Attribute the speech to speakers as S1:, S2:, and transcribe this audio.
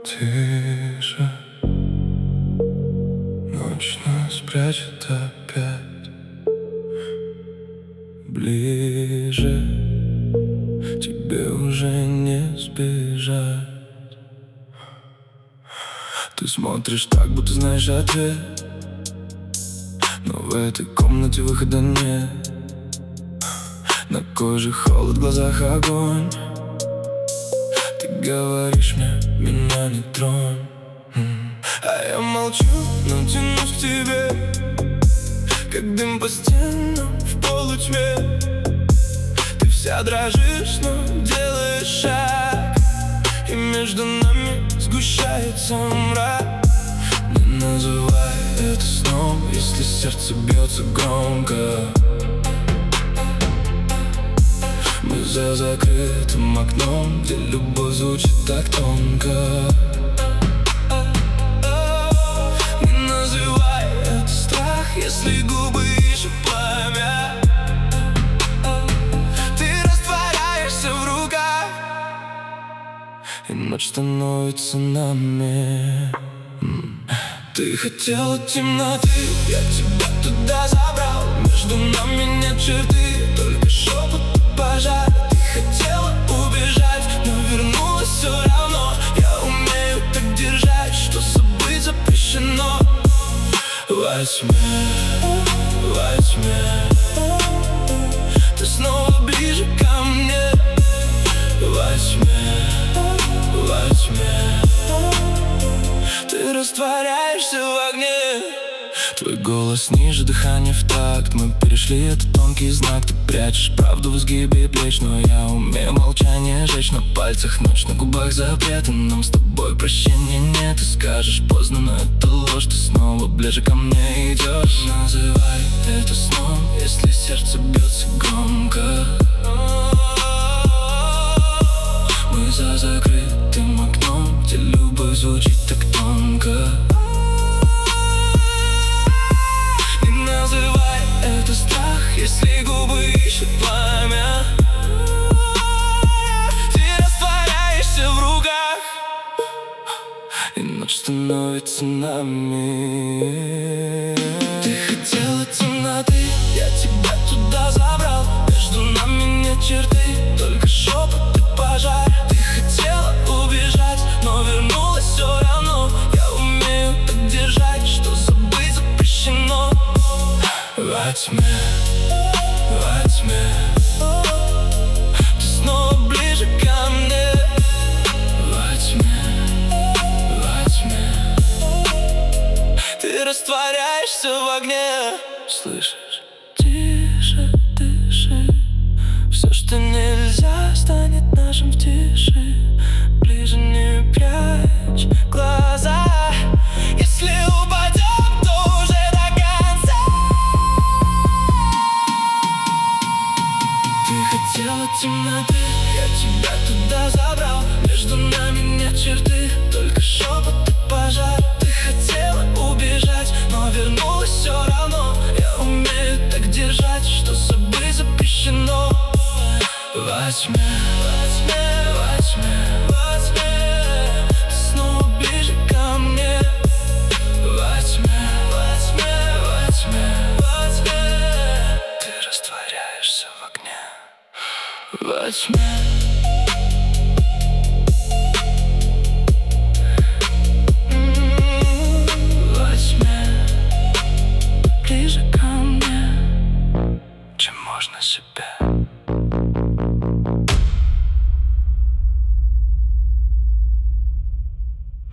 S1: тише, ночь нас прячет опять ближе, тебе уже не сбежать. Ты смотришь так, будто знаешь ответ, но в этой комнате выхода нет. На коже холод, в глазах огонь. Ты говоришь мне, меня не тронь. А я молчу, но тянусь к тебе, как дым по стенам в полутьме. Ты вся дрожишь, но делаешь шаг, и между нами сгущается мрак. Не называй это сном, если сердце бьется громко. Мы за закрытым окном, где любовь звучит так тонко. Не называй это страх, если губы ищут пламя. Ты растворяешься в руках, и ночь становится нами. Ты хотела темноты, я тебя туда забрал. Между нами нет черты, только шепот и пожар. Ты хотела убежать, но вернулась все равно. Я умею так держать, что забыть запрещено. Во тьме ты снова ближе ко мне. Во тьме ты растворяешься в огне. Твой голос ниже, дыхание в такт. Мы перешли этот тонкий знак. Ты прячешь правду в изгибе плеч, но я умею молчание жечь. На пальцах ночь, на губах запреты. Нам с тобой прощения нет. Ты скажешь поздно, но это ложь. Ты снова ближе ко мне идешь. Называй это сном, если сердце бьется громко. Мы за закрытым окном, где любовь звучит так тонко. Не называй это страх, если губы ищут пламя. Ты растворяешься в руках, и ночь становится нами. Ты хотела темноты, я тебя туда забрал. Между нами нет черты, только шепот и пожар. Ты хотела убежать, но вернулась все равно. Я умею так держать, что забыть запрещено. Во тьме ты снова ближе ко мне. Во тьме ты растворяешься в огне. Слышишь? Тише, дыши. Все, что нельзя, станет нашим в тиши. Ближе не прячь глаза. Если упадем, то уже до конца. Ты хотела темноты, я тебя туда забрал. Между нами нет черты,